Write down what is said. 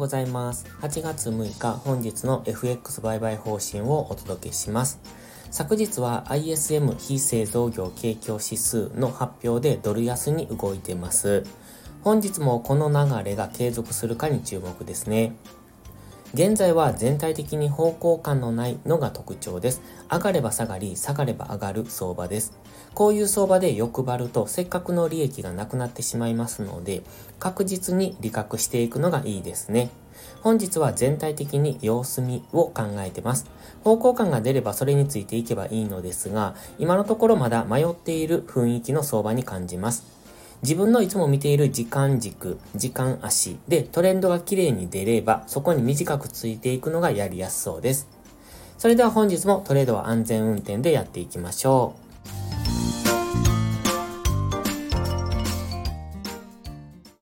ございます。8月6日、本日の FX 売買方針をお届けします。昨日は ISM 非製造業景況指数の発表でドル安に動いています。本日もこの流れが継続するかに注目ですね。現在は全体的に方向感のないのが特徴です。上がれば下がり、下がれば上がる相場です。こういう相場で欲張るとせっかくの利益がなくなってしまいますので、確実に利確していくのがいいですね。本日は全体的に様子見を考えてます。方向感が出ればそれについていけばいいのですが、今のところまだ迷っている雰囲気の相場に感じます。自分のいつも見ている時間軸、時間足でトレンドが綺麗に出れば、そこに短くついていくのがやりやすそうです。それでは本日もトレードは安全運転でやっていきましょう。